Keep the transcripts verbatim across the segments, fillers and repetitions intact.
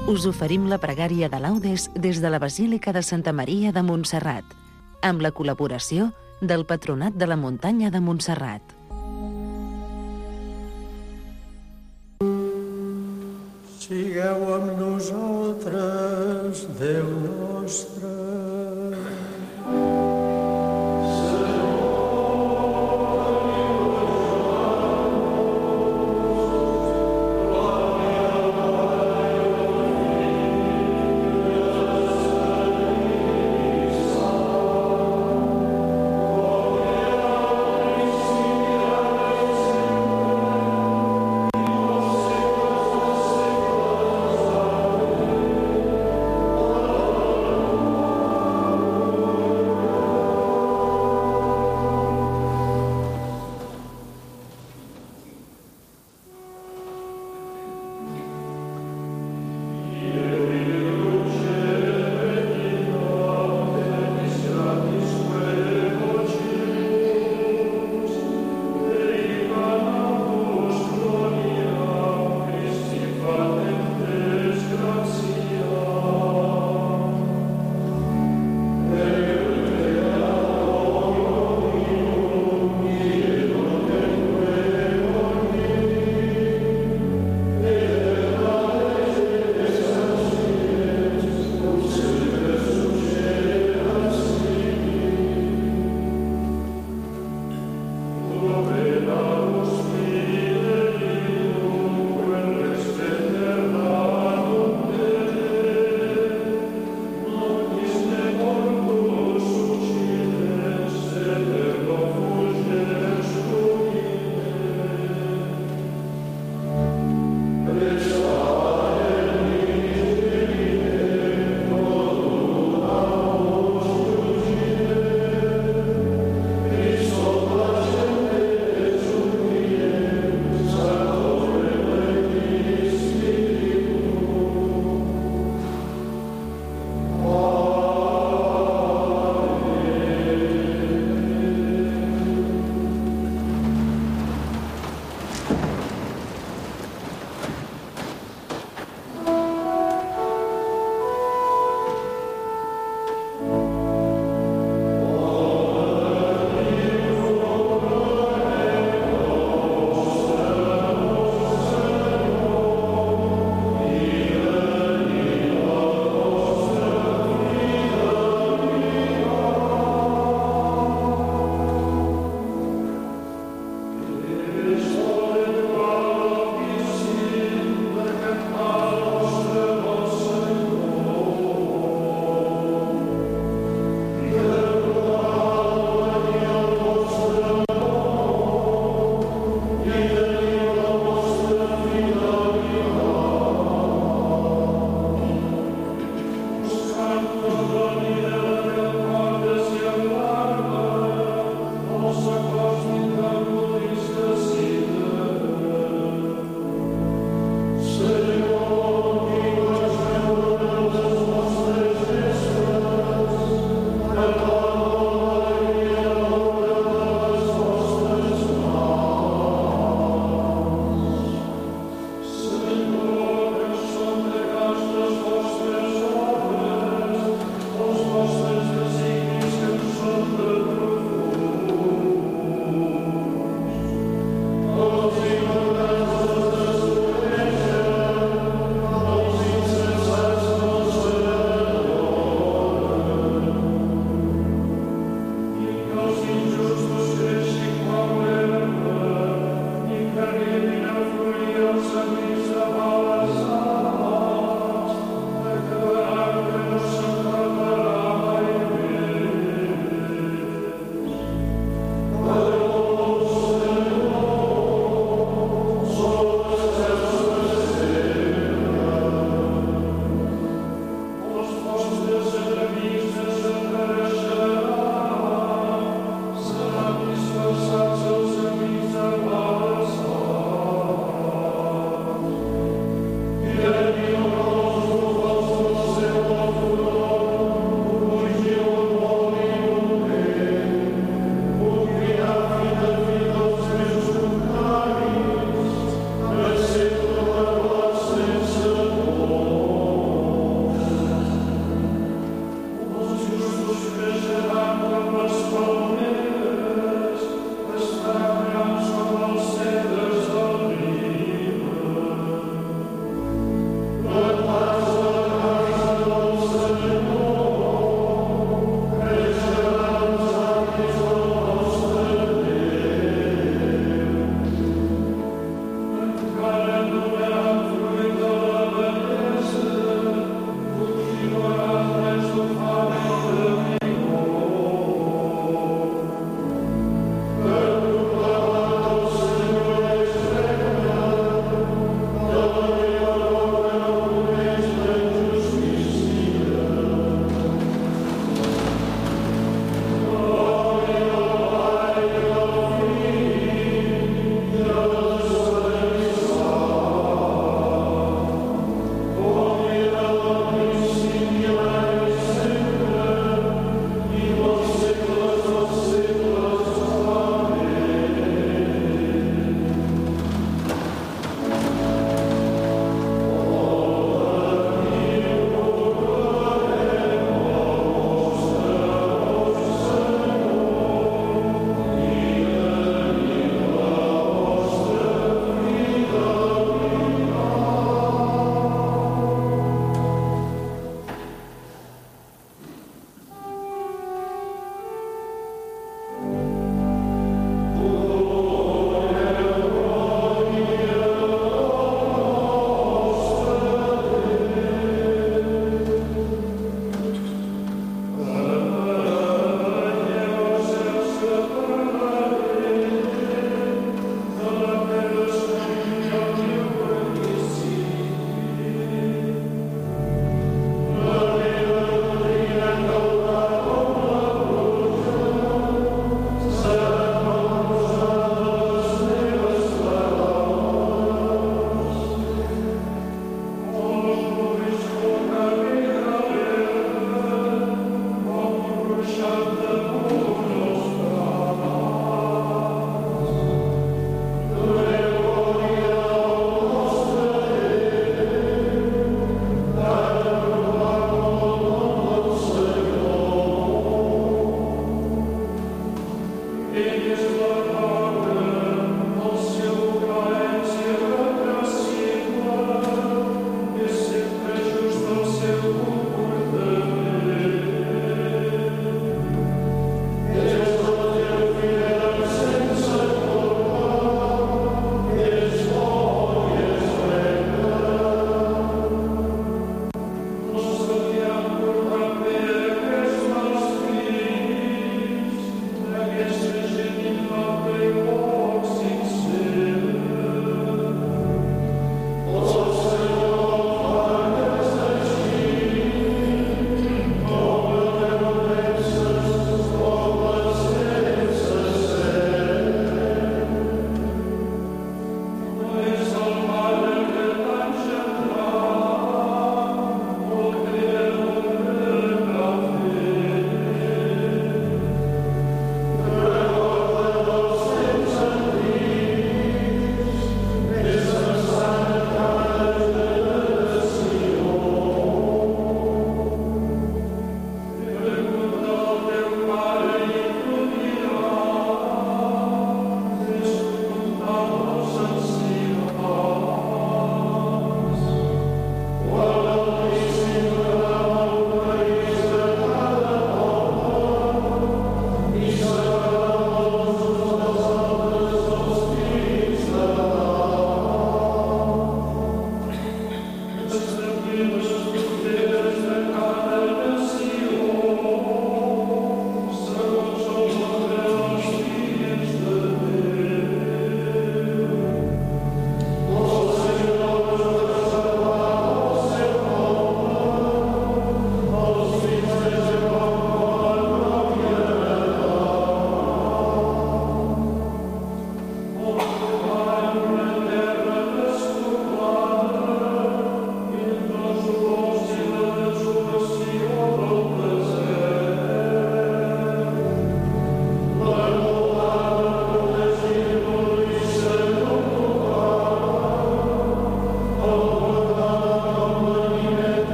us oferim la pregària de laudes des de la Basílica de Santa Maria de Montserrat, amb la col·laboració del Patronat de la Muntanya de Montserrat. Sigueu amb nosaltres, Déu nostre.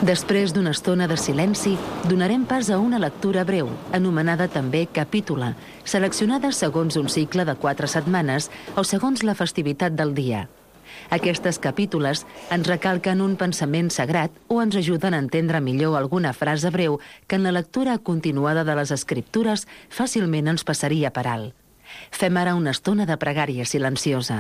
Després d'una estona de silenci, donarem pas a una lectura breu, anomenada també capítula, seleccionada segons un cicle de quatre setmanes o segons la festivitat del dia. Aquestes capítules ens recalquen un pensament sagrat o ens ajuden a entendre millor alguna frase breu que en la lectura continuada de les Escriptures fàcilment ens passaria per alt. Fem ara una estona de pregària silenciosa.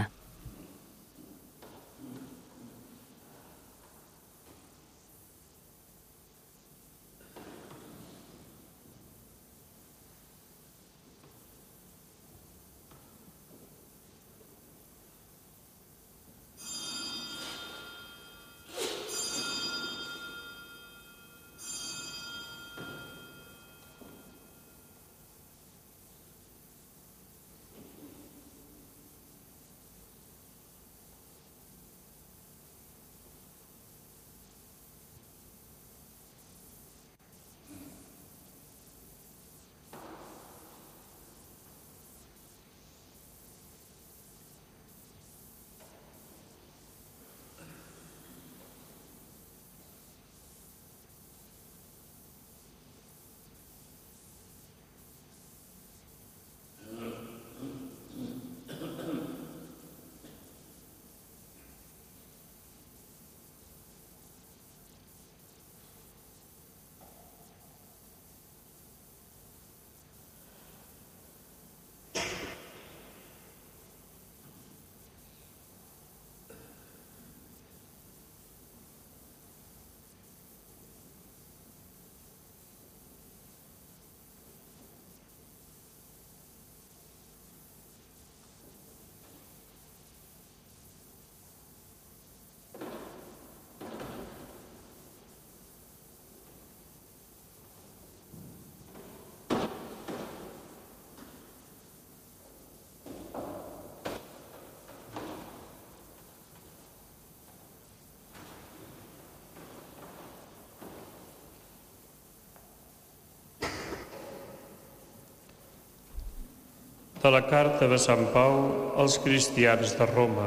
De la carta de Sant Pau als cristians de Roma.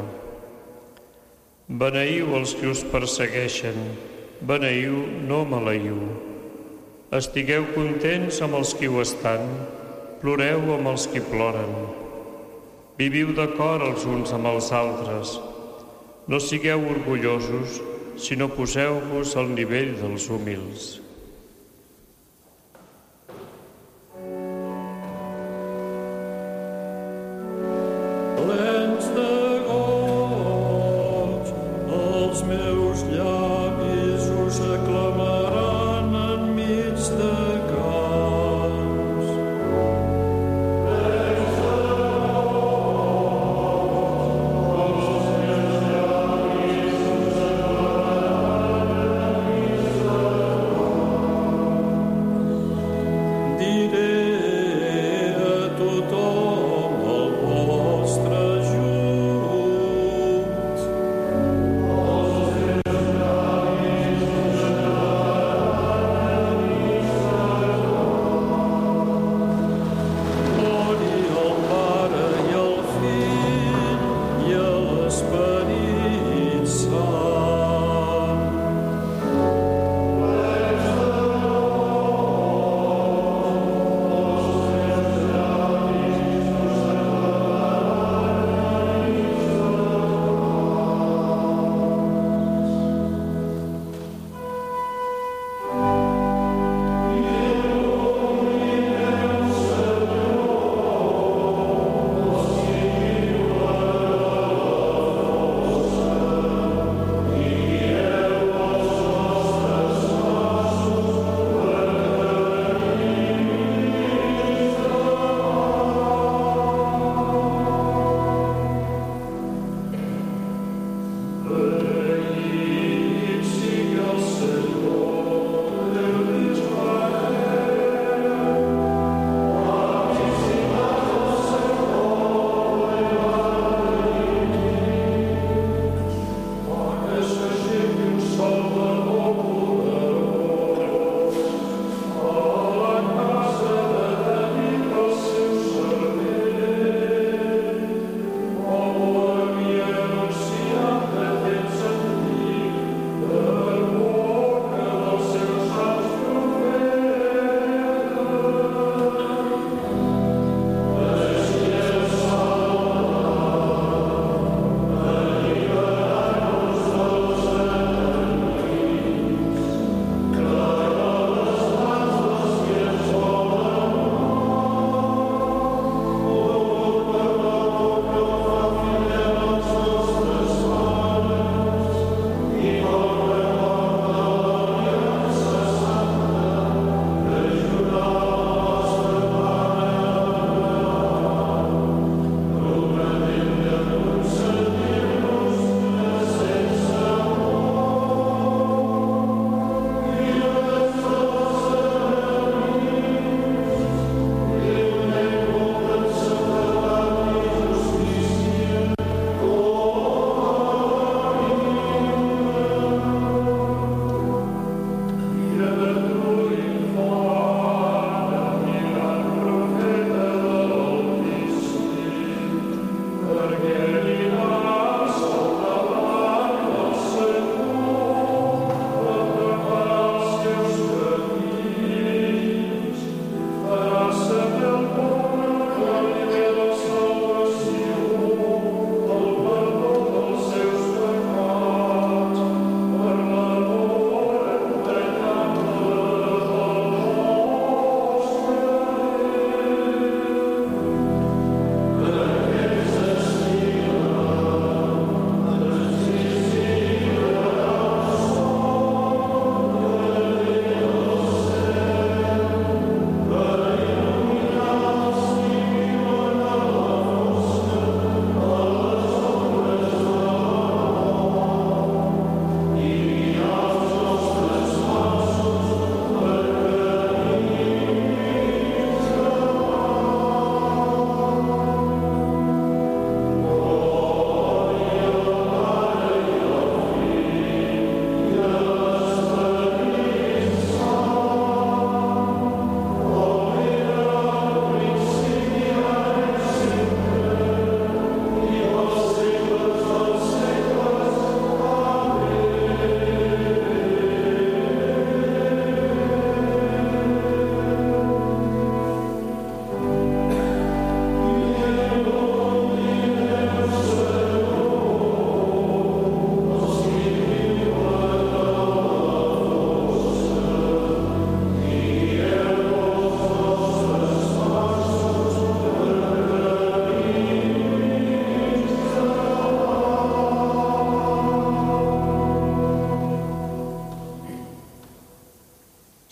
Beneiu els que us persegueixen, beneiu, no maleiu. Estigueu contents amb els qui ho estan, ploreu amb els qui ploren. Viviu d'acord els uns amb els altres. No sigueu orgullosos, sinó poseu-vos al nivell dels humils.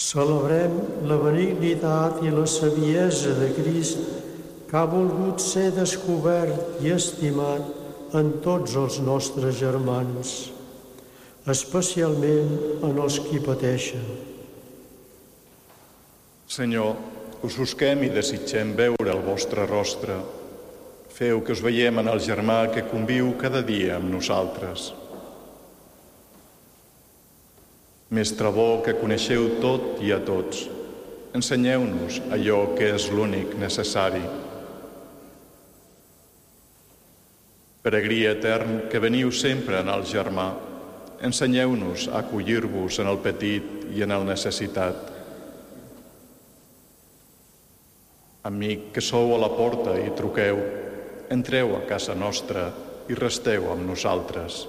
Celebrem la benignitat i la saviesa de Crist, que ha volgut ser descobert i estimat en tots els nostres germans, especialment en els qui pateixen. Senyor, us busquem i desitgem veure el vostre rostre. Feu que us veiem en el germà que conviu cada dia amb nosaltres. Mestre bo, que coneixeu tot i a tots, ensenyeu-nos allò que és l'únic necessari. Peregrí etern, que veniu sempre en el germà, ensenyeu-nos a acollir-vos en el petit i en el necessitat. Amic, que sou a la porta i truqueu, entreu a casa nostra i resteu amb nosaltres.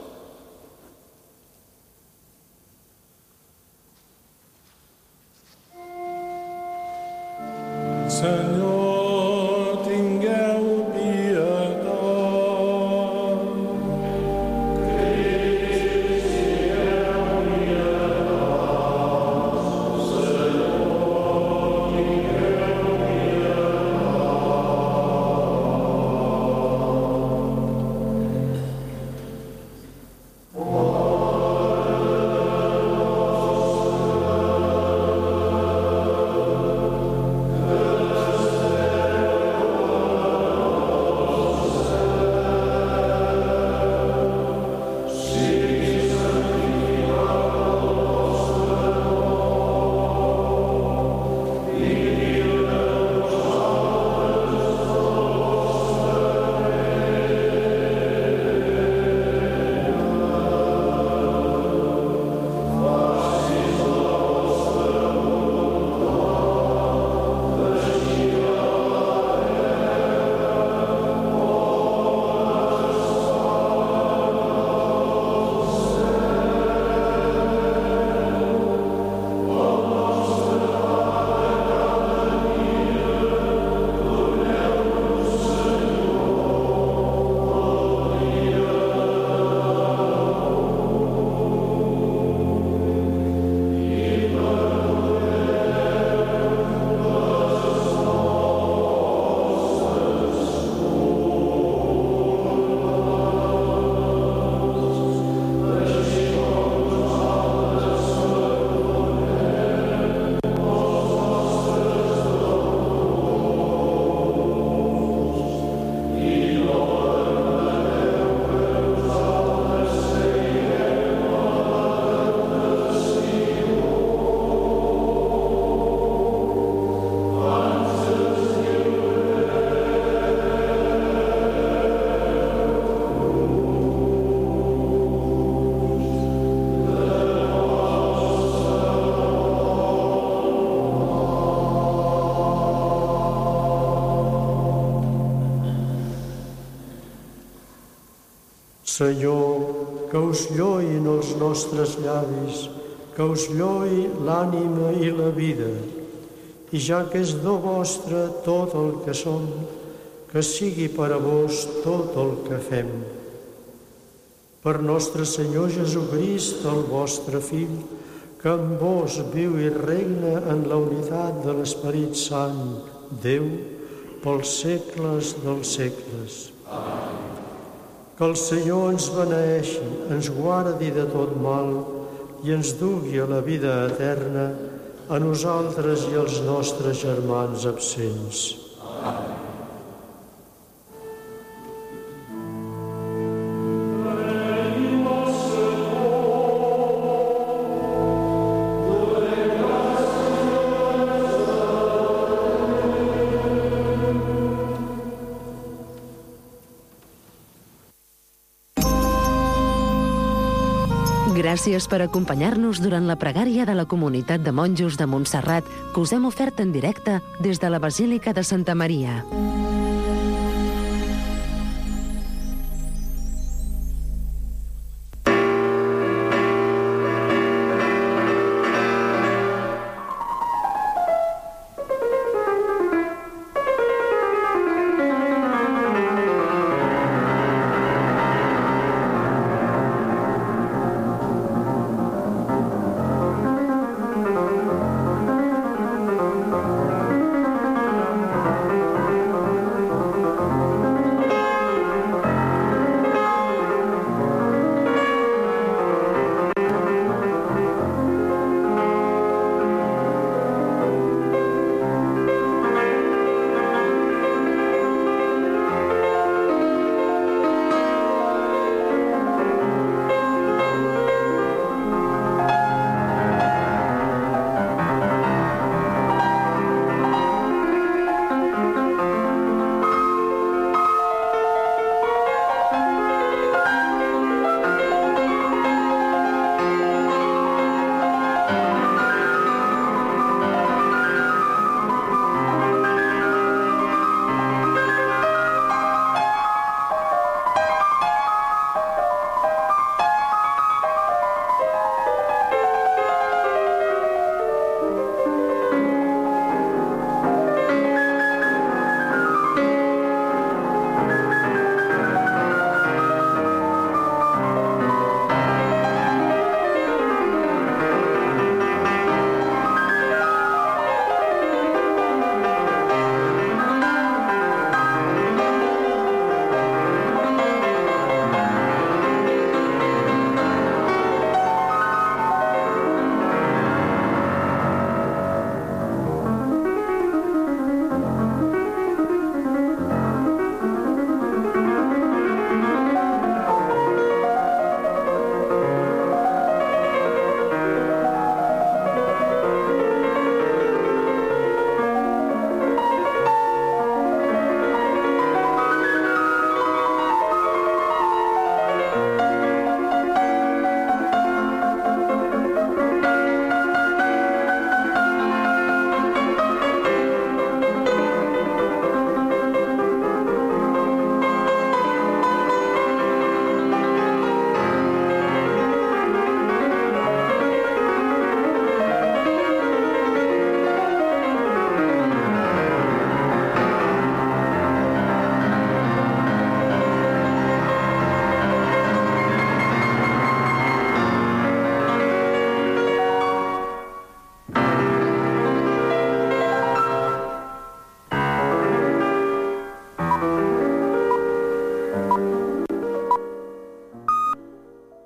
Senyor, tingueu pietat. Senyor, que us lloïn els nostres llavis, que us lloï l'ànima i la vida, i ja que és do vostre tot el que som, que sigui per a vos tot el que fem. Per nostre Senyor Jesucrist, el vostre Fill, que amb vos viu i regna en la unitat de l'Esperit Sant, Déu, pels segles dels segles. Amén. Que el Senyor ens beneeixi, ens guardi de tot mal i ens dugui a la vida eterna, a nosaltres i als nostres germans absents. Amén. Gràcies per acompanyar-nos durant la pregària de la Comunitat de Monjos de Montserrat que us hem ofert en directe des de la Basílica de Santa Maria.